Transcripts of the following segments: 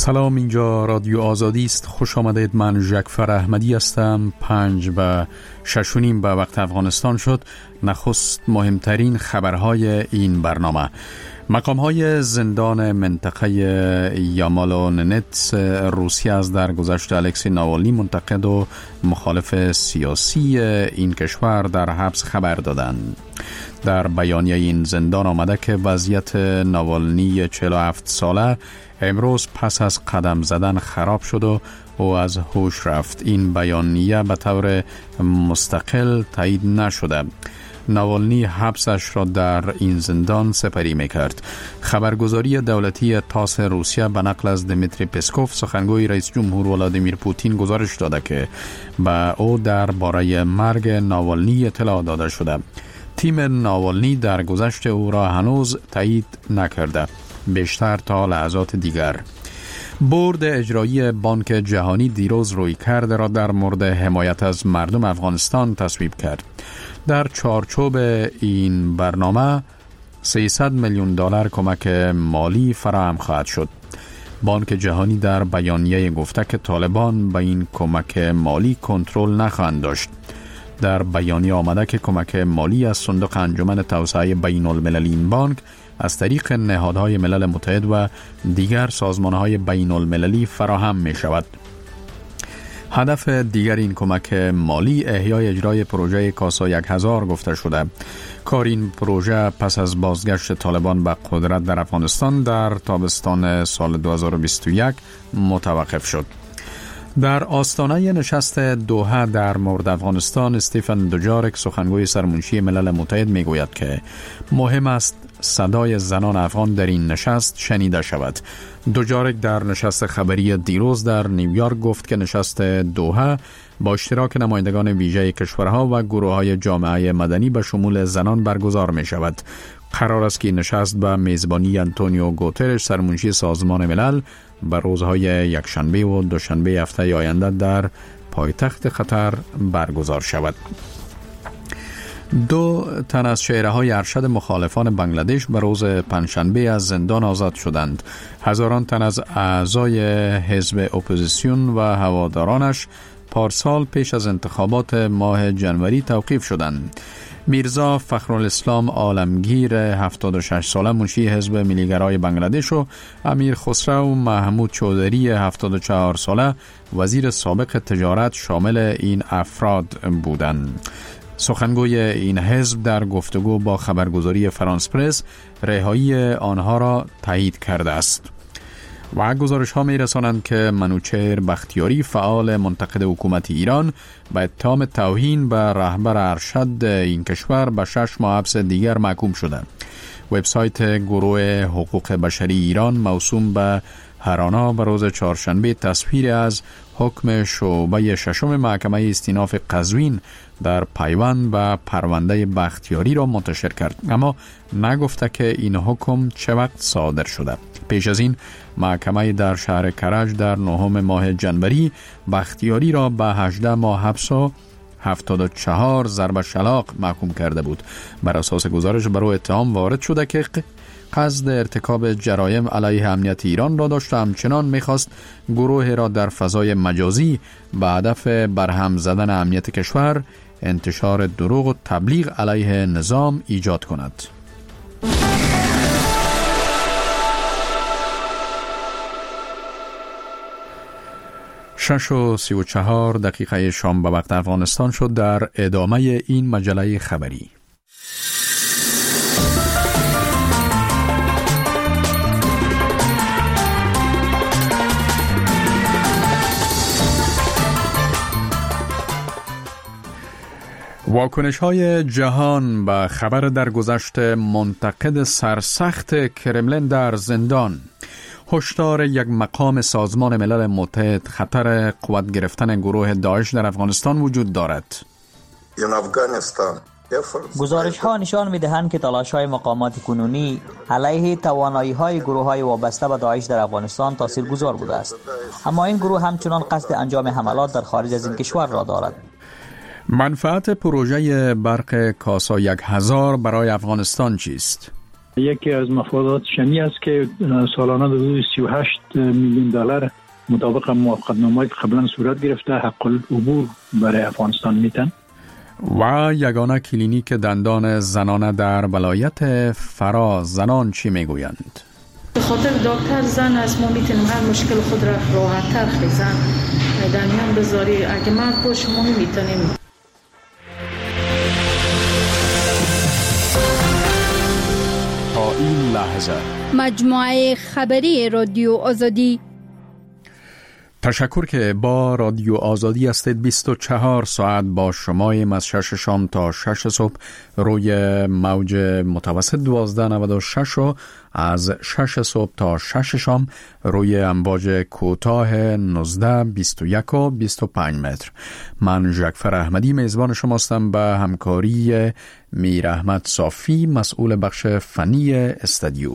سلام، اینجا رادیو آزادی است. خوش آمدید. من ژکفر احمدی هستم. 5 و 6 و نیم به وقت افغانستان شد. نخست مهمترین خبرهای این برنامه: مقام‌های زندان منطقه یامالو-ننتس روسیه از درگذشت الکسی ناوالنی، منتقد و مخالف سیاسی این کشور، در حبس خبر دادند. در بیانیه این زندان آمده که وضعیت ناوالنی 47 ساله امروز پس از قدم زدن خراب شد و او از هوش رفت. این بیانیه به طور مستقل تایید نشده. ناوالنی حبسش را در این زندان سپری میکرد. خبرگزاری دولتی تاس روسیه به نقل از دمیتری پسکوف، سخنگوی رئیس جمهور ولادیمیر پوتین، گزارش داده که به او درباره مرگ ناوالنی اطلاع داده شده. تیم ناوالنی در گذشت او را هنوز تایید نکرده، بیشتر تا لحظات دیگر. بورد اجرایی بانک جهانی دیروز رویکرد را در مورد حمایت از مردم افغانستان تصویب کرد. در چارچوب این برنامه 300 میلیون دلار کمک مالی فراهم خواهد شد. بانک جهانی در بیانیه گفته که طالبان به این کمک مالی کنترل نخواهند داشت. در بیانیه آمده که کمک مالی از صندوق انجمن توسعه بین المللی این بانک از طریق نهادهای ملل متحد و دیگر سازمانهای بین المللی فراهم می شود. هدف دیگر این کمک مالی احیای اجرای پروژه کاسا 1000 گفته شده. کار این پروژه پس از بازگشت طالبان به قدرت در افغانستان در تابستان سال 2021 متوقف شد. در آستانه نشست دوحه در مورد افغانستان، استیفن دوجارک، سخنگوی سرمنشی ملل متحد، میگوید که مهم است صدای زنان افغان در این نشست شنیده شود. دوجارک در نشست خبری دیروز در نیویورک گفت که نشست دوحه با اشتراک نمایندگان ویژه کشورها و گروه‌های جامعه مدنی به شمول زنان برگزار می شود. قرار است که نشست به میزبانی آنتونیو گوترش، سرمنشی سازمان ملل، به روزهای یکشنبه و دوشنبه هفته آینده در پایتخت قطر برگزار شود. 2 تن از چهره‌های ارشد مخالفان بنگلادش به روز پنجشنبه از زندان آزاد شدند. هزاران تن از اعضای حزب اپوزیسیون و هوادارانش پارسال پیش از انتخابات ماه جنوری توقیف شدند. میرزا فخرالاسلام عالمگیر 76 ساله، منشی حزب ملیگرای بنگلادش، و امیر خسرو محمود چودری 74 ساله، وزیر سابق تجارت، شامل این افراد بودند. سخنگوی این حزب در گفتگو با خبرگزاری فرانس پرس رهایی آنها را تایید کرده است. و گزارش ها می رسانند که منوچهر بختیاری، فعال منتقد حکومت ایران، به اتهام توهین به رهبر ارشد این کشور به 6 ماه حبس دیگر محکوم شده. وبسایت گروه حقوق بشری ایران موسوم به هرانا به روز چهارشنبه تصویر از حکم شعبه 6 محکمه استیناف قزوین در پیوند به پرونده بختیاری را منتشر کرد، اما نگفته که این حکم چه وقت صادر شده. پیش از این محکمه در شهر کرج در 9 ماه جنوری بختیاری را به 18 ماه حبس و 74 ضرب شلاق محکوم کرده بود. بر اساس گزارش بر او اتهام وارد شده که قصد ارتکاب جرایم علیه امنیت ایران را داشت و همچنان می‌خواست گروه را در فضای مجازی به هدف برهم زدن امنیت کشور، انتشار دروغ و تبلیغ علیه نظام ایجاد کند. 6:34 شام به وقت افغانستان شد. در ادامه این مجله خبری: واکنش‌های جهان به خبر درگذشت منتقد سرسخت کرملین در زندان، هشدار یک مقام سازمان ملل متحد خطر قوت گرفتن گروه داعش در افغانستان وجود دارد. گزارش ها نشان می دهند که تلاش های مقامات کنونی علیه توانایی های گروه های وابسته به داعش در افغانستان تاثیرگذار بوده است، اما این گروه همچنان قصد انجام حملات در خارج از این کشور را دارد. منفعت پروژه برق کاسا 1000 برای افغانستان چیست؟ یکی از مفادات شمی است که سالانه حدود 38 میلیون دلار مطابق موافقتنامه‌ای که قبلا صورت گرفته حق العبور برای افغانستان میتن. و یگانه کلینیک دندان زنانه در ولایت فرا زنان چی میگویند؟ به خاطر دکتر زن از ما میتونیم هر مشکل خود را راحت تر خیزن در میان بذاری. اگه مرد باشه ما میتونیم. تا این لحظه مجموعه خبری رادیو آزادی. تشکر که با رادیو آزادی هستید. 24 ساعت با شماییم از 6 شام تا 6 صبح روی موج متوسط 1296 و از 6 صبح تا 6 شام روی امواج کوتاه 19 21 و 25 متر. من جعفر احمدی میزبان شماستم به همکاری میر احمد صافی مسئول بخش فنی استودیو.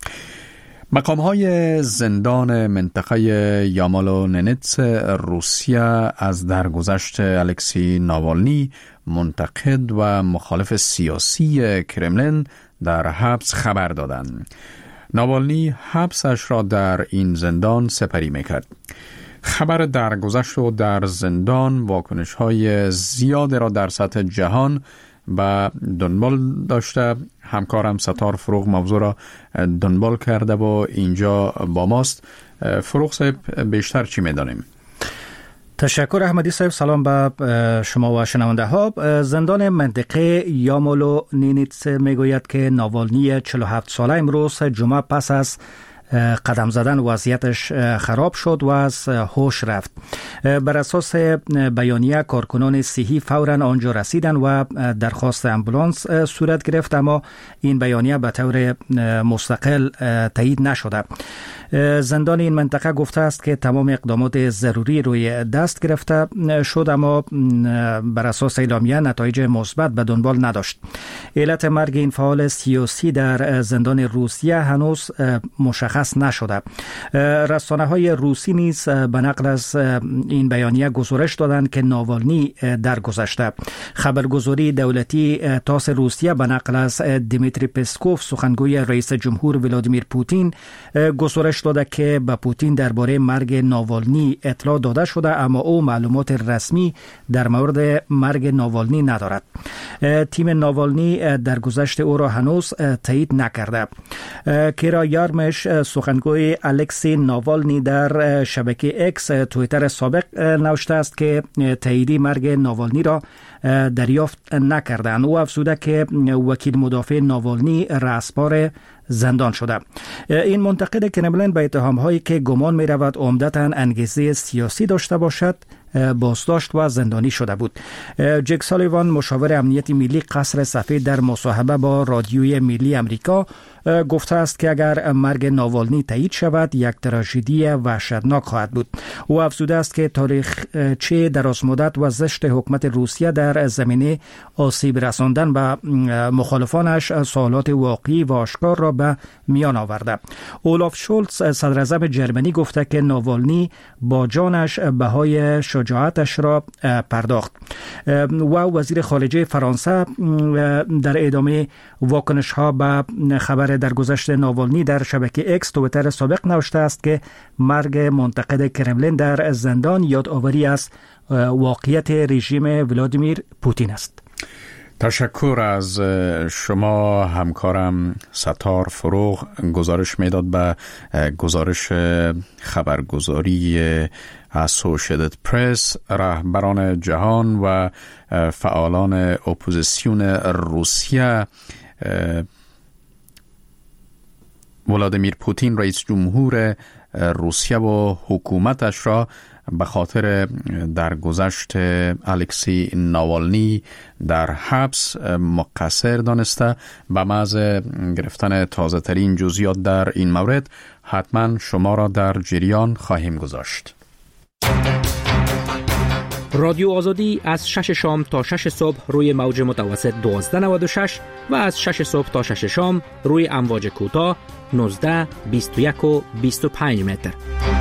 مقام‌های زندان منطقه یامالو-ننتس روسیه از درگذشت الکسی ناوالنی منتقد و مخالف سیاسی کرملین در حبس خبر دادند. ناوالنی حبسش را در این زندان سپری میکرد. خبر درگذشت و در زندان واکنش‌های زیاد را در سطح جهان و دنبال داشته. همکارم ستار فروغ موضوع را دنبال کرده و اینجا با ماست. فروغ صاحب بیشتر چی میدانیم؟ تشکر احمدی صاحب. سلام به شما و شنونده ها. زندان منطقه یامالو نینیتس میگوید که ناوالنی 47 ساله امروز جمعه پس از قدم زدن وضعیتش خراب شد و از هوش رفت. بر اساس بیانیه کارکنان صحی فوراً آنجا رسیدن و درخواست امبولانس صورت گرفت، اما این بیانیه به طور مستقل تایید نشده. زندان این منطقه گفته است که تمام اقدامات ضروری روی دست گرفته شد، اما بر اساس اعلامیه نتایج مثبت به دنبال نداشت. علت مرگ این فعال سیاسی در زندان روسیه هنوز مشخص نشده. رسانه‌های روسی نیز به نقل از این بیانیه گزارش دادند که ناوالنی درگذشته. خبرگزاری دولتی تاس روسیه به نقل از دیمیتری پسکوف سخنگوی رئیس جمهور ولادیمیر پوتین گزارش داده که به پوتین درباره مرگ ناوالنی اطلاع داده شده، اما او معلومات رسمی در مورد مرگ ناوالنی ندارد. تیم ناوالنی درگذشت او را هنوز تایید نکرده. کیرا یارمش سخنگوی الکسی ناوالنی در شبکه اکس توییتر سابق نوشته است که تاییدی مرگ ناوالنی را دریافت نکردند. او افزوده که وکیل مدافع ناوالنی رأسبار زندان شده. این منتقد کرملین به اتهام‌هایی که گمان می‌رود عمدتاً انگیزه سیاسی داشته باشد بازداشت و زندانی شده بود. جک سالیوان مشاور امنیت ملی قصر سفید در مصاحبه با رادیوی ملی امریکا گفته است که اگر مرگ ناوالنی تایید شود یک تراژدی وحشتناک خواهد بود. او افزوده است که تاریخچه درازمدت و زشت حکومت روسیه در زمینه آسیب رساندن به مخالفانش سوالات واقعی و آشکار را به میان آورده. اولاف شولتز صدر اعظم جرمنی گفته که ناوالنی با جانش بهای شجاعتش را پرداخت. و وزیر خارجه فرانسه در ادامه واکنش ها به خبر درگذشت ناوالنی در شبکه اکس توییتر سابق نوشته است که مرگ منتقد کرملین در زندان یادآوری از واقعیت رژیم ولادیمیر پوتین است. تشکر از شما همکارم ستار فروغ. گزارش میداد به گزارش خبرگزاری اسوشییتد پرس. رهبران جهان و فعالان اپوزیسیون روسیه ولادیمیر پوتین رئیس جمهور روسیه و حکومتش را به خاطر درگذشت الکسی ناوالنی در حبس مقصر دانسته. به محض گرفتن تازه ترین جزئیات در این مورد حتما شما را در جریان خواهیم گذاشت. رادیو آزادی از 6 شام تا 6 صبح روی موج متوسط 1296 و از 6 صبح تا 6 شام روی امواج کوتاه 19 21 و 25 متر.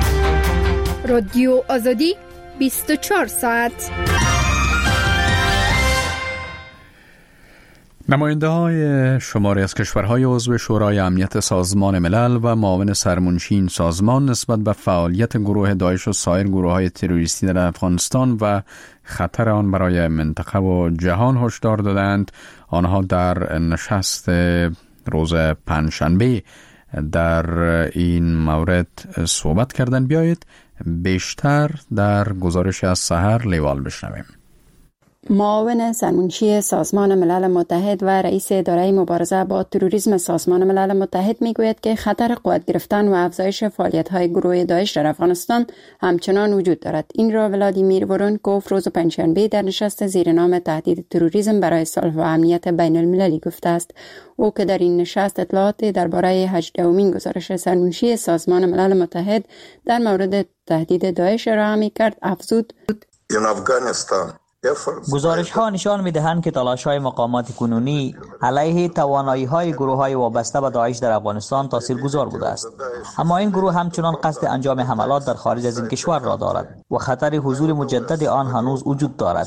رادیو آزادی 24 ساعت. نماینده های شماری از کشورهای عضو شورای امنیت سازمان ملل و معاون سرمنشی این سازمان نسبت به فعالیت گروه داعش و سایر گروه های تروریستی در افغانستان و خطر آن برای منطقه و جهان هشدار دادند. آنها در نشست روز پنجشنبه در این مورد صحبت کردند. بیایید بیشتر در گزارش از سحر لیوال بشنویم. معاون سرمنشی سازمان ملل متحد و رئیس اداره مبارزه با تروریسم سازمان ملل متحد میگوید که خطر قوت گرفتن و افزایش فعالیت‌های گروه داعش در افغانستان همچنان وجود دارد. این را ولادیمیر ورونکوف روز پنجشنبه در نشست زیر نام تهدید تروریسم برای صلح و امنیت بین المللی گفته است. او که در این نشست اطلاعات درباره 18مین گزارش سرمنشی سازمان ملل متحد در مورد تهدید داعش ارائه می‌کرد افزود: گزارش ها نشان می دهند که تلاش های مقامات کنونی علیه توانایی های گروه های وابسته به داعش در افغانستان تاثیرگذار بوده است، اما این گروه همچنان قصد انجام حملات در خارج از این کشور را دارد و خطر حضور مجدد آن هنوز وجود دارد.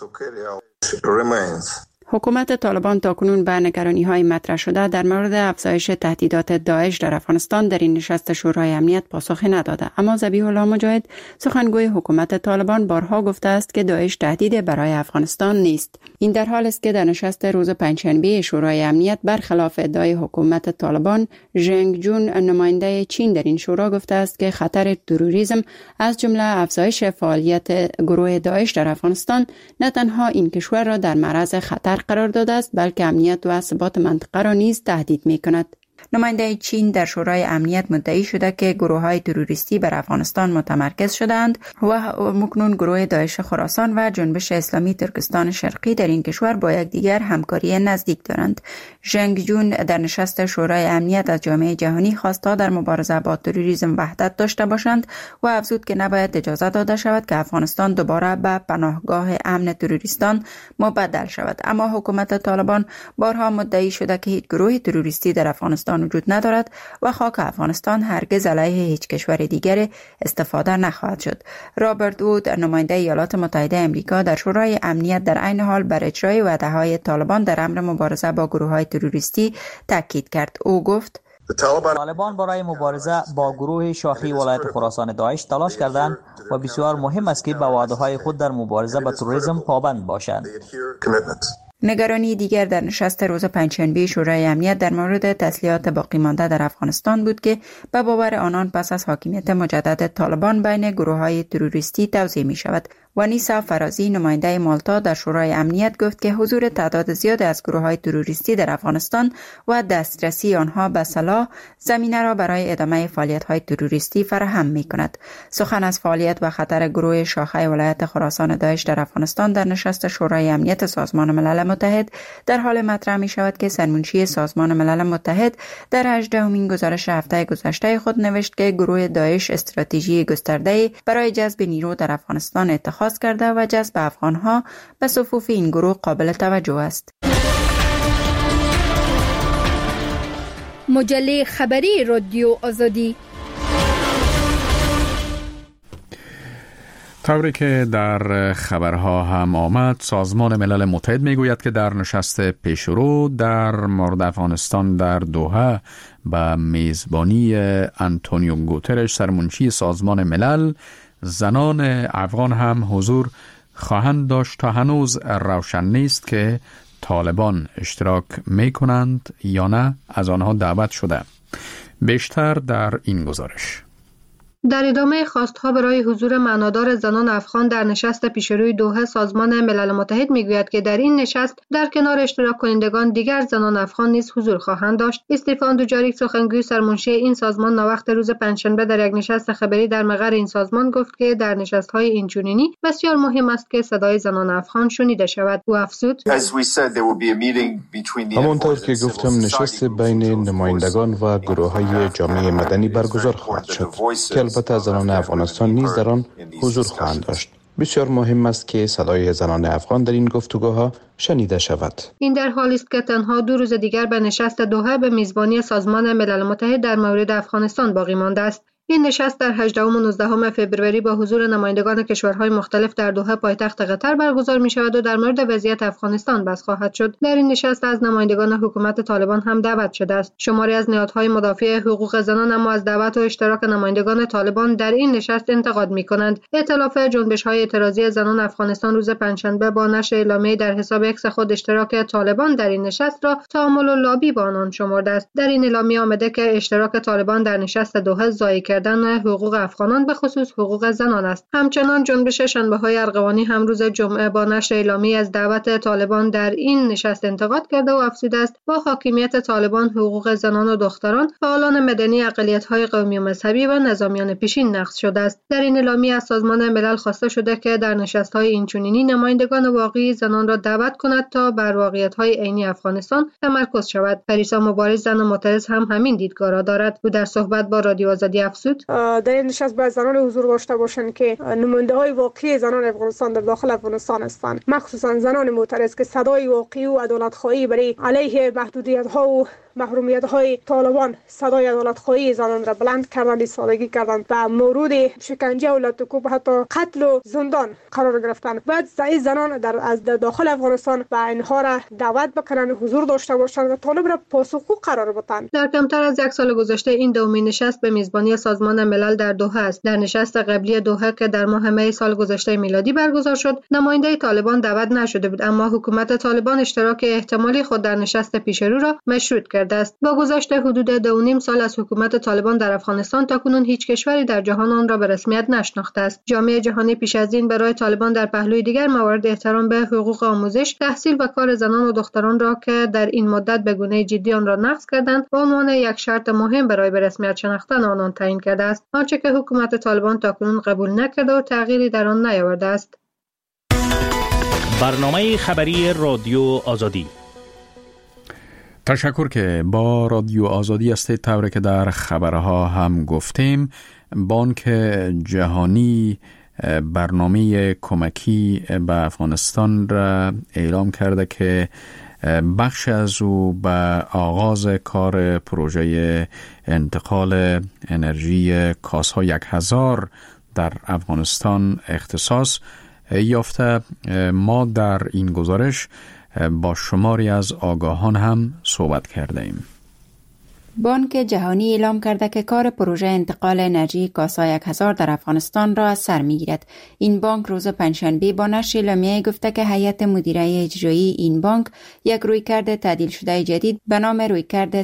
حکومت طالبان تاکنون به نگرانی‌های مطرح شده در مورد افزایش تهدیدات داعش در افغانستان در این نشست شورای امنیت پاسخی نداده، اما ذبیح الله مجاهد سخنگوی حکومت طالبان بارها گفته است که داعش تهدید برای افغانستان نیست. این در حالی است که در نشست روز پنجشنبه شورای امنیت برخلاف ادعای حکومت طالبان، ژنگ جون نماینده چین در این شورا گفته است که خطر تروریسم از جمله افزایش فعالیت گروه داعش در افغانستان نه تنها این کشور را در معرض خطر قرار داده است بلکه امنیت و ثبات منطقه را نیز تهدید می‌کند. نماینده چین در شورای امنیت مدعی شده که گروه‌های تروریستی بر افغانستان متمرکز شدند و مکنون گروه داعش خراسان و جنبش اسلامی ترکستان شرقی در این کشور با یکدیگر همکاری نزدیک دارند. ژنگ جون در نشست شورای امنیت از جامعه جهانی خواست تا در مبارزه با تروریسم وحدت داشته باشند و افزود که نباید اجازه داده شود که افغانستان دوباره به پناهگاه امن تروریستان مبدل شود. اما حکومت طالبان بارها مدعی شده که هیچ گروه تروریستی در افغانستان وجود ندارد و خاک افغانستان هرگز علیه هیچ کشور دیگر استفاده نخواهد شد. رابرت وود نماینده ایالات متحده آمریکا در شورای امنیت در عین حال بر اجرای وعده‌های طالبان در امر مبارزه با گروه‌های تروریستی تاکید کرد. او گفت: طالبان برای مبارزه با گروه شاخی ولایت خراسان داعش تلاش کردند و بسیار مهم است که به وعده‌های خود در مبارزه با تروریسم پابند باشند. نگرانی دیگر در نشست روز پنجشنبه شورای امنیت در مورد تسلیحات باقی مانده در افغانستان بود که به باور آنان پس از حاکمیت مجدد طالبان بین گروه‌های تروریستی توزیع می شود. و نیسا فرازی نماینده مالتا در شورای امنیت گفت که حضور تعداد زیاد از گروه‌های تروریستی در افغانستان و دسترسی آنها به سلاح زمینه را برای ادامه فعالیت‌های تروریستی فراهم می‌کند. سخن از فعالیت و خطر گروه شاخه ولایت خراسان داعش در افغانستان در نشست شورای امنیت سازمان ملل متحد در حال مطرح می‌شود که سرمنشی سازمان ملل متحد در 18مین گزارش هفته گذشته خود نوشت که گروه داعش استراتژی گسترده برای جذب نیرو در افغانستان اتخاذ کرده و جذب افغانها به صفوف این گروه قابل توجه است. مجله خبری رادیو آزادی. طوری که در خبرها هم آمد، سازمان ملل متحد میگوید که در نشست پیشرو در مورد افغانستان در دوحه به میزبانی آنتونیو گوترش سرمنشی سازمان ملل، زنان افغان هم حضور خواهند داشت تا هنوز روشن نیست که طالبان اشتراک می کنند یا نه از آنها دعوت شده. بیشتر در این گزارش. در ادامه خواستها برای حضور معنادار زنان افغان در نشست پیشروی دوحه، سازمان ملل متحد میگوید که در این نشست در کنار اشتراک کنندگان دیگر زنان افغان نیز حضور خواهند داشت. استفان دوجاریک سخنگوی سرمنشی این سازمان ناوقت روز پنجشنبه در یک نشست خبری در مقر این سازمان گفت که در نشست‌های اینچنینی بسیار مهم است که صدای زنان افغان شنیده شود. او افزود: همانطور که گفتم، نشست بین نمایندگان و گروه‌های جامعه مدنی برگزار خواهد شد که البته زنان افغانستان نیز در آن حضور خواهند داشت. بسیار مهم است که صدای زنان افغان در این گفتگوها شنیده شود. این در حالی است که تنها 2 روز دیگر به نشست دوحه به میزبانی سازمان ملل متحد در مورد افغانستان باقی مانده است. این نشست در 18 و 19 فوریه با حضور نمایندگان کشورهای مختلف در دوحه پایتخت قطر برگزار می‌شود و در مورد وضعیت افغانستان بحث خواهد شد. در این نشست از نمایندگان حکومت طالبان هم دعوت شده است. شماری از نهادهای مدافع حقوق زنان اما از دعوت و اشتراک نمایندگان طالبان در این نشست انتقاد می‌کنند. ائتلاف جنبش‌های اعتراضی زنان افغانستان روز پنجشنبه با نشر اعلامیه در حساب اکس خود اشتراک طالبان در این نشست را تعامل و لابی با آنان شمرده است. در این اعلامیه آمده که اشتراک طالبان در نشست دوحه ضایع کردن حقوق افغانان به خصوص حقوق زنان است. همچنان جنبش شنبه‌های ارغوانی هم روز جمعه با نشر اعلامیه از دعوت طالبان در این نشست انتقاد کرده و افزوده است با حاکمیت طالبان حقوق زنان و دختران، فعالان مدنی، اقلیت‌های قومی و مذهبی و نظامیان پیشین نقض شده است. در این اعلامیه از سازمان ملل خواسته شده که در نشست‌های اینچنینی نمایندگان واقعی زنان را دعوت کند تا بر واقعیت‌های عینی افغانستان تمرکز شود. پریسا مبارز، زن معترض، هم همین دیدگاه را دارد. او در صحبت با رادیو آزادی افزود: در این نشست باید زنان حضور داشته باشند که نماینده‌های واقعی زنان افغانستان در داخل افغانستان هستند، مخصوصا زنان معترض که صدای واقعی و عدالت‌خواهی برای علیه محدودیت‌ها و محرومیت‌های طالبان، صدای عدالت‌خواهی زنان را بلند کردند، ایستادگی کردند و مورد شکنجه و لطکوب، حتی قتل و زندان قرار گرفتند. باید زنان از داخل افغانستان و اینها را دعوت بکنند، حضور داشته باشند و طالب را پاسخگو قرار بدهند. در کمتر از یک سال گذشته این دومین نشست به میزبانی سازمان ملل در دوحه است. در نشست قبلی دوحه که در ماه می سال گذشته میلادی برگزار شد، نماینده طالبان دعوت نشده بود، اما حکومت طالبان اشتراک احتمالی خود در نشست پیشرو را مشروط کرده است. با گذشت حدود 2.5 سال از حکومت طالبان در افغانستان، تاکنون هیچ کشوری در جهان آن را به رسمیت نشناخته است. جامعه جهانی پیش از این برای طالبان در پهلوی دیگر موارد احترام به حقوق آموزش، تحصیل و کار زنان و دختران را که در این مدت به گونه جدی آن را نقض کردند، به عنوان یک شرط مهم برای به رسمیت شناختن آنان تعیین کرده است، آنچه که حکومت طالبان تاکنون قبول نکرده و تغییری در آن نیاورده است. برنامه خبری رادیو آزادی. تشکر که با رادیو آزادی هستید. طوری که در خبرها هم گفتیم، بانک جهانی برنامه کمکی به افغانستان را اعلام کرده که بخش از او به آغاز کار پروژه انتقال انرژی کاسا 1000 در افغانستان اختصاص یافته. ما در این گزارش با شماری از آگاهان هم صحبت کرده ایم. بانک جهانی اعلام کرده که کار پروژه انتقال انرژی کاسا 1000 در افغانستان را از سر می‌گیرد. این بانک روز پنجشنبه با نشر اعلامیه گفته که هیئت مدیره اجرایی این بانک یک رویکرد تعدیل شده جدید به نام رویکرد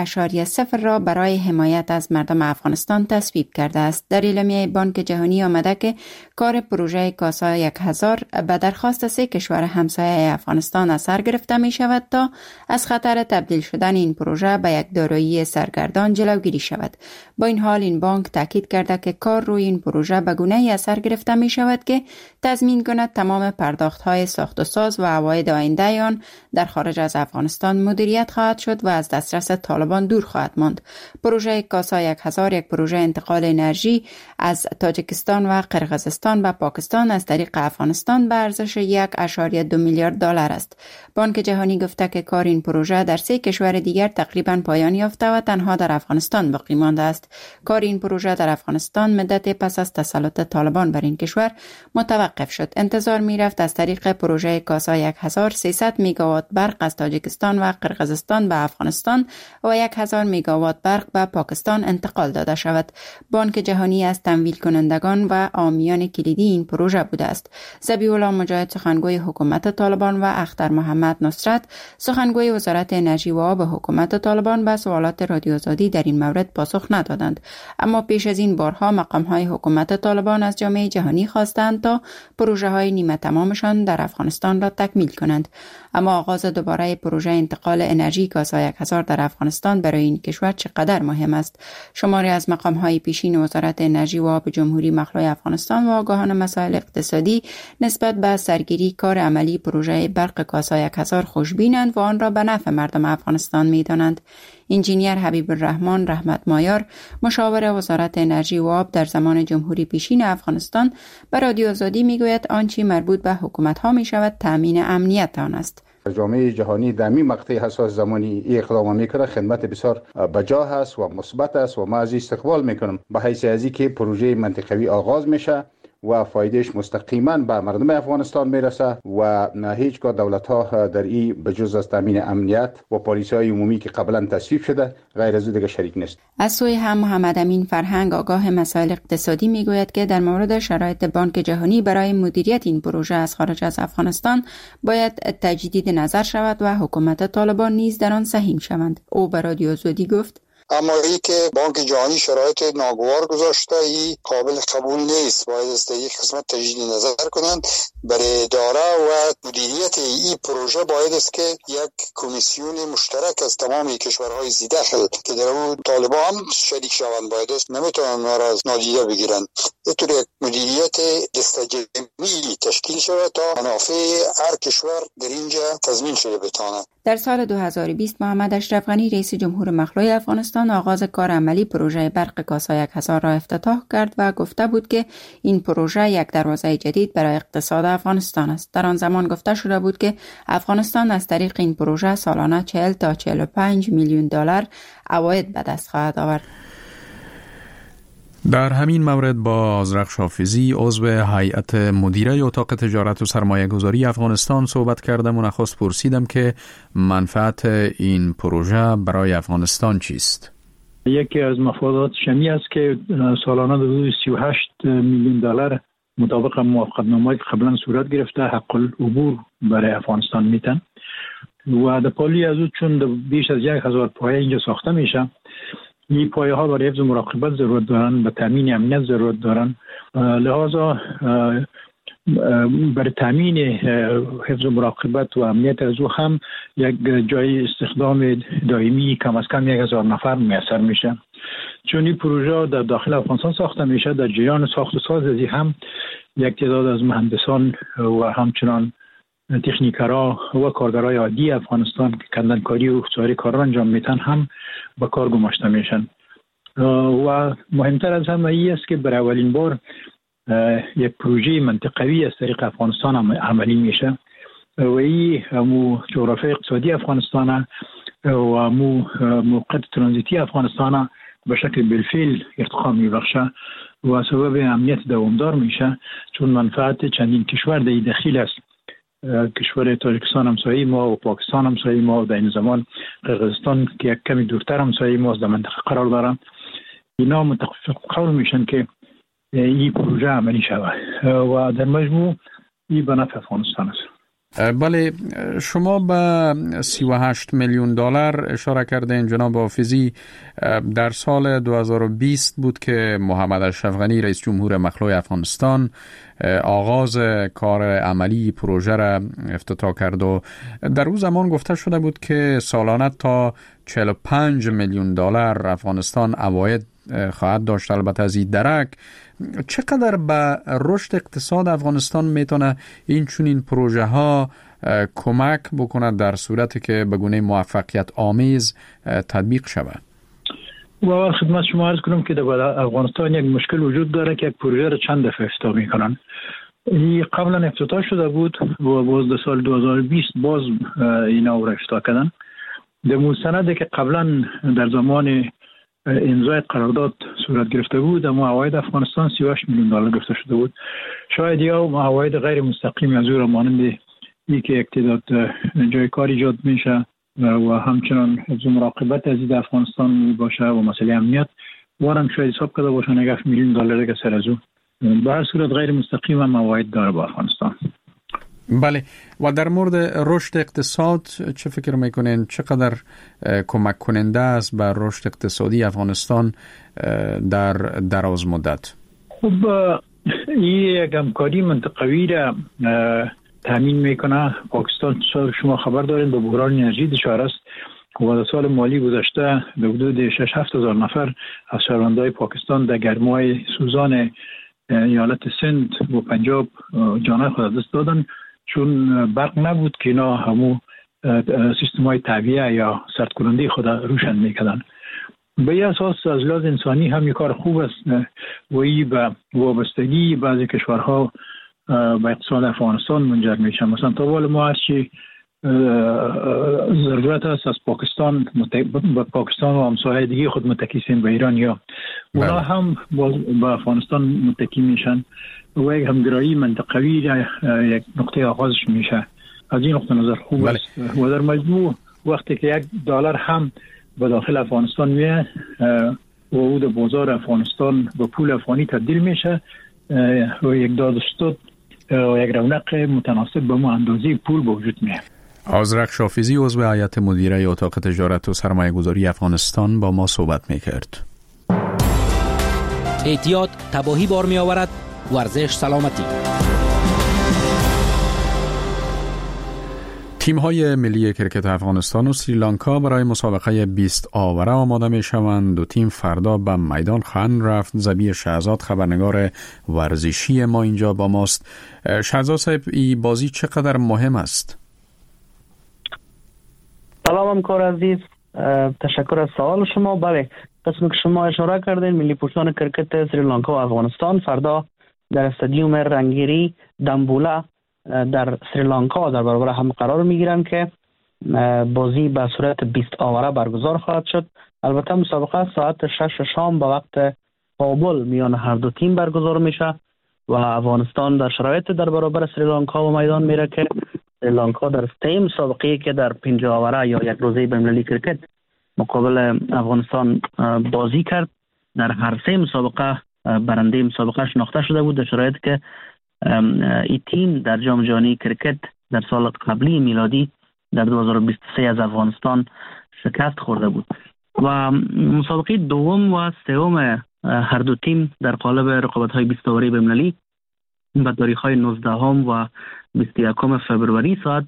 3.0 را برای حمایت از مردم افغانستان تصویب کرده است. در اعلامیه بانک جهانی آمده که کار پروژه کاسا 1000 به درخواست 3 کشور همسایه افغانستان از سر گرفته می شود تا از خطر تبدیل شدن این پروژه به یک دارایی سرگردان جلوگیری شود. با این حال این بانک تاکید کرده که کار روی این پروژه به گونه‌ای از سر گرفته می شود که تضمین کند تمام پرداخت‌های ساخت و ساز و عواید آینده آن در خارج از افغانستان مدیریت خواهد شد و از دسترس طالبان دور خواهد ماند. پروژه کاسا 1000 یک پروژه انتقال انرژی از تاجیکستان و قرقیزستان به پاکستان از طریق افغانستان به ارزش 1.2 میلیارد دلار است. بانک جهانی گفته که کار این پروژه در 3 کشور دیگر تقریباً پایان یافته و تنها در افغانستان باقی مانده است. کار این پروژه در افغانستان مدت پس از تسلط طالبان بر این کشور متوقف شد. انتظار می رفت از طریق پروژه کاسا 1000 300 میگاوات برق از تاجیکستان و قرقیزستان به افغانستان و 1000 میگاوات برق به پاکستان انتقال داده شود. بانک جهانی از تمویل کنندگان و حامیان کلیدی این پروژه بوده است. ذبیح الله مجاهد، سخنگوی حکومت طالبان، و اختر محمد نصرت، سخنگوی وزارت انرژی و آب حکومت طالبان به سوالات رادیو آزادی در این مورد پاسخ ندادند. اما پیش از این بارها مقام‌های حکومت طالبان از جامعه جهانی خواستند تا پروژه‌های نیمه تمامشان در افغانستان را تکمیل کنند. اما آغاز دوباره پروژه انتقال انرژی کاسا 1000 در افغانستان برای این کشور چقدر مهم است؟ شماری از مقام‌های پیشین وزارت انرژی و آب جمهوری مخلوع افغانستان و آگاهان مسائل اقتصادی نسبت به سرگیری کار عملی پروژه برق کاسا 1000 خوشبینند و آن را به نفع مردم افغانستان می‌دانند. انجینیر حبیب الرحمن رحمت مایار، مشاور وزارت انرژی و آب در زمان جمهوری پیشین افغانستان، به رادیو آزادی میگوید آنچه مربوط به حکومت‌ها می‌شود تامین امنیت آن است. جامعه جهانی در این مقطع حساس زمانی اقدام میکنه خدمت بسیار بجا است و مثبت است و ما از استقبال میکنم به حیث ازی که پروژه منطقوی آغاز میشه و فایدهش مستقیما به مردم افغانستان میرسه و هیچگاه دولت ها در این بجز از تامین امنیت و پالیسی عمومی که قبلا تصویب شده غیر از دیگه شریک نیست. از سوی هم محمد امین فرهنگ آگاه مسائل اقتصادی میگوید که در مورد شرایط بانک جهانی برای مدیریت این پروژه از خارج از افغانستان باید تجدید نظر شود و حکومت طالبان نیز در آن سهیم شوند. او به رادیو آزادی گفت اما ای که بانک جهانی شرایط ناگوار گذاشته ای قابل قبول نیست. باید از یک قسمت تجدید نظر کنند. برای اداره و مدیریت این پروژه باید است که یک کمیسیون مشترک از تمام کشورهای ذی‌دخل که در اون طالبان هم شریک شوند باید است. نمیتونن ما را از نادیده بگیرن. اینطور یک مدیریت مستجمی تشکیل شود تا منافع هر کشور در اینجا تضمین شده بتونه. در سال 2020 محمد اشرف غنی رئیس جمهور مخلوع افغانستان آغاز کار عملی پروژه برق کاسا 1000 را افتتاح کرد و گفته بود که این پروژه یک دروازه جدید برای اقتصاد افغانستان است. در آن زمان گفته شده بود که افغانستان از طریق این پروژه سالانه 40 تا 45 میلیون دلار عواید به دست خواهد آورد. در همین مورد با آذرخش حافظی عضو هیئت مدیره اتاق تجارت و سرمایه گذاری افغانستان صحبت کردم و نخست پرسیدم که منفعت این پروژه برای افغانستان چیست؟ یکی از مفادات شمی است که سالانه حدود 38 میلیون دلار مطابق موافقتنامه‌ای که قبلا صورت گرفته حق العبور برای افغانستان میتن و در پالی از او چون بیش از 1000 پایه اینجا ساخته میشه. این پایه ها برای حفظ مراقبت ضرورت دارن، به تامین امنیت ضرورت دارن، لذا برای تامین حفظ مراقبت و امنیت از او هم یک جای استخدام دائمی کم از کم 1000 نفر میسر میشه. چون این پروژه در داخل افغانستان ساخته میشه، در جریان ساخت و سازی هم یک تعداد از مهندسان و همچنان تکنیکرها و کارگرای عادی افغانستان که کندنکاری و سایر کارا انجام میتن هم به کار گماشته میشن و مهمتر از همه این است که برای اولین بار یک پروژه منطقوی از طریق افغانستان عملی میشه و این همو جغرافیای اقتصادی افغانستان و همو موقعیت ترانزیتی افغانستان به شکل بالفعل ارتقا میبخشه و سبب امنیت دوامدار میشه، چون منفعت چندین کشور در داخل است. کشور تاجیکستان همسایه ما و پاکستان همسایه ما و در این زمان قرقیزستان که یک کمی دورتر همسایه ما در منطقه قرار دارن، اینا متفق قول میشن که این پروژه عملی شود و در مجموع این به نفع افغانستان است. بله، شما به 38 میلیون دلار اشاره کردین جناب حافظی. در سال 2020 بود که محمد اشرف غنی رئیس جمهور مخلوع افغانستان آغاز کار عملی پروژه را افتتاح کرد و در اون زمان گفته شده بود که سالانه تا 45 میلیون دلار افغانستان عواید خواهد داشت. البته از این درک چقدر به رشد اقتصاد افغانستان میتونه این پروژه ها کمک بکنه در صورتی که به گونه موفقیت آمیز تطبیق شود؟ و خدمت شما عرض کنم که در افغانستان یک مشکل وجود داره که یک پروژه را چند دفعه افتتاح میکنن. این قبلا افتتاح شده بود و باز در سال 2020 باز اینا را افتتاح کردن. در مستندی که قبلا در زمان امضای قرارداد صورت گرفته بود، اما عواید افغانستان 38 میلیون دلار گفته شده بود. شاید یا عواید غیر مستقیم از او را مانند این که یک تعداد جای کار ایجاد میشه و همچنان حفظ مراقبت از افغانستان باشه و مسئله امنیت وارم شاید حساب کرده باشن 1 میلیون دلار که سر از او به هر صورت غیر مستقیم هم عواید داره با افغانستان. بله، و در مورد رشد اقتصاد چه فکر میکنین؟ چقدر کمک کننده است بر رشد اقتصادی افغانستان در دراز مدت؟ خب این یک همکاری منطقوی را تامین میکنه. پاکستان شما خبر دارین به بحران انرژی دچار است و در سال مالی گذشته در حدود 6-7 هزار نفر از شهروندان پاکستان در گرمای سوزان ایالت سند و پنجاب جان خود دست دادن، چون برق نبود که اینا همو سیستم‌های تعبیه یا سرد کننده خود روشن میکردن. به این اساس از لحاظ انسانی هم یک کار خوب است و این به وابستگی بعضی کشورها به اقتصاد افغانستان منجر میشه. مثلا تا حال ما هرچی ضرورت است از پاکستان و همسایه دیگه خود متکی سین به ایران یا اونا هم با افغانستان متکی میشن و یک همگرایی منطقوی یک نقطه آغازش میشه. از این نقطه نظر خوب است و در مجموع وقتی که $1 هم به داخل افغانستان میاد و او در بازار افغانستان به پول افغانی تبدیل میشه و یک دادستود و یک رونق متناسب به مو اندازه پول به وجود میاد. آذرخ شافیزی عضو هیئت مدیره اتاق تجارت و سرمایه گذاری افغانستان با ما صحبت میکرد. احتیاط تباهی بار می آورد، ورزش سلامتی. تیم‌های ملی کرکت افغانستان و سریلانکا برای مسابقه 20 آوره آماده می‌شوند. دو تیم فردا به میدان خواهند رفت. زبی شهزاد خبرنگار ورزشی ما اینجا با ماست. شهزاد صاحب، این بازی چقدر مهم است؟ سلام همکار عزیز، تشکر از سوال شما. بله، قسمی که شما اشاره کردین، ملی پوشان کرکت سریلانکا و افغانستان فردا در استادیوم رنگیری دمبولا در سریلانکا در برابر هم قرار میگیرند که بازی به صورت 20 آوره برگزار خواهد شد. البته مسابقه ساعت 6 شام به وقت کابل میان هر دو تیم برگزار میشه و افغانستان در شرایط در برابر سریلانکا و میدان میره که سریلانکا در سه مسابقه‌ای که در 50 آوره یا یک روزه بین‌المللی کرکت مقابل افغانستان بازی کرد، در هر سه مسابقه برنده مسابقه شناخته شده بود، در شرایطی که این تیم در جام جهانی کرکت در سال قبلی میلادی در 2023 از افغانستان شکست خورده بود و مسابقه دوم و سوم هر دو تیم در قالب رقابت‌های 20 آوره بین‌المللی به تاریخ‌های 19 و 21 فوریه ساعت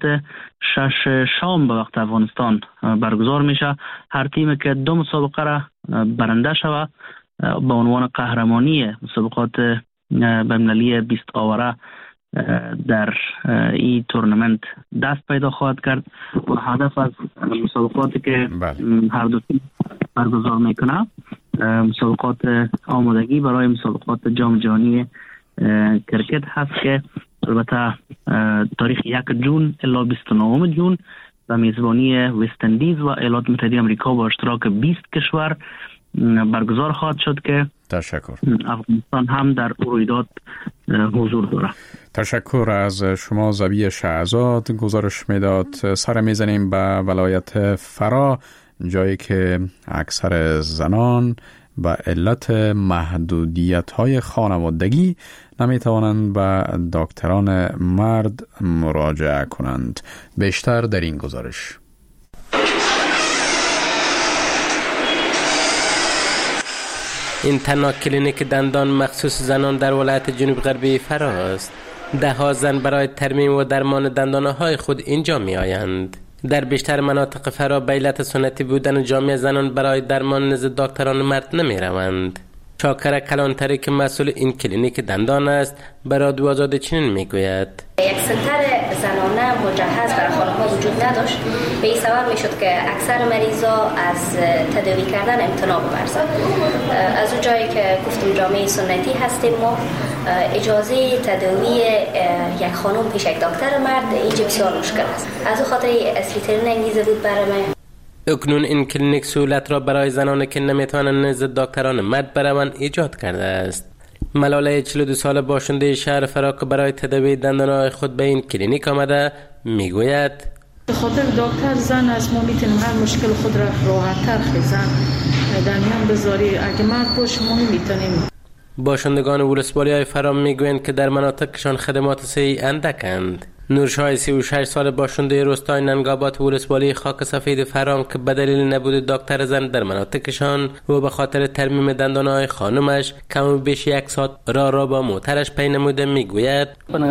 6 شام به وقت افغانستان برگزار میشه. هر تیمی که دو مسابقه را برنده شوه به عنوان قهرمانی مسابقات بین‌المللی 20 آوره در این تورنمنت دست پیدا خواهد کرد و هدف از مسابقاتی که هر دو تیم برگزار میکنه مسابقات آمادگی برای مسابقات جام جهانی کرکت هست که البته تاریخ 1 جون الی 29 جون به میزبانی وست اندیز و ایالات متحده آمریکا با اشتراک 20 کشور برگزار خواهد شد که تشکر. افغانستان هم در رویداد حضور دارد. تشکر از شما زبی شهزاد. گزارش میداد سر میزنیم به ولایت فرا، جایی که اکثر زنان به علت محدودیت‌های خانوادگی نمیتوانند به دکتران مرد مراجعه کنند. بیشتر در این گزارش. این تنها کلینیک دندان مخصوص زنان در ولایت جنوب غربی فرا است. ده ها زن برای ترمیم و درمان دندانهای خود اینجا می آیند. در بیشتر مناطق فرا به علت سنتی بودن جامعه زنان برای درمان نزد دکتران مرد نمی روند. شاکر کلانتری که مسئول این کلینیک دندان است برای رادیو آزاد چنین می گوید: یک سنتر زنانه مجهز برای خانم‌ها وجود نداشت. به این سبب می شد که اکثر مریضا از تداوی کردن امتناع بورزند. از اون جایی که گفتم جامعه سنتی هستیم، ما اجازه تداوی یک خانم پیش یک دکتر مرد اینجا بسیار مشکل است. از اون خاطر اصلی ترین انگیزه بود برای من. اکنون این کلینیک سهولت را برای زنانی که نمیتوانند نزد دکتران مرد بروند ایجاد کرده است. ملاله 42 ساله باشنده شهر فرا که برای تداوی دندانهای خود به این کلینیک آمده میگوید: به خاطر دکتر زن از ما میتونیم هر مشکل خود را راحت‌تر خیزن در میان بذاری. اگه مرد باشه ما میتونیم. باشندگان ولسوالی‌های فرا میگویند که در مناطقشان خدمات صحی اندکند. نورشاه 36 سال باشنده روستای ننگابات ولسوالی خاک سفید فرام که به دلیل نبود دکتر زن در مناطقشان و به خاطر ترمیم دندانهای خانمش کم و بیش 1 ساعت را با موترش پی نموده میگوید: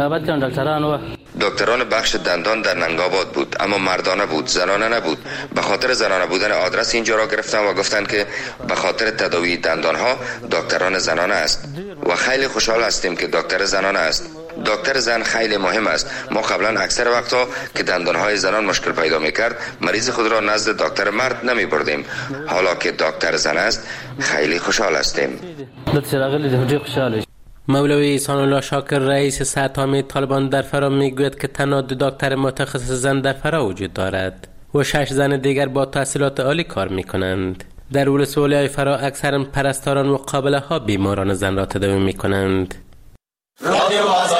دکتران بخش دندان در ننگابات بود، اما مردانه بود، زنانه نبود. به خاطر زنانه بودن آدرس اینجا را گرفتم و گفتند که به خاطر تداوی دندانها دکتران زنانه است و خیلی خوشحال هستیم که دکتر زنانه است. دکتر زن خیلی مهم است. ما قبلا اکثر وقتا که دندانهای زنان مشکل پیدا میکرد مریض خود را نزد دکتر مرد نمی بردیم. حالا که دکتر زن است خیلی خوشحال هستیم. مولوی احسان الله شاکر رئیس سطح‌عامل طالبان در فرا میگوید که تنها 2 دکتر متخصص زن در فرا وجود دارد و 6 زن دیگر با تحصیلات عالی کار میکنند. در ولسوالی فرا اکثر پرستاران و قابله ها بیماران زن را تداوی میکنند.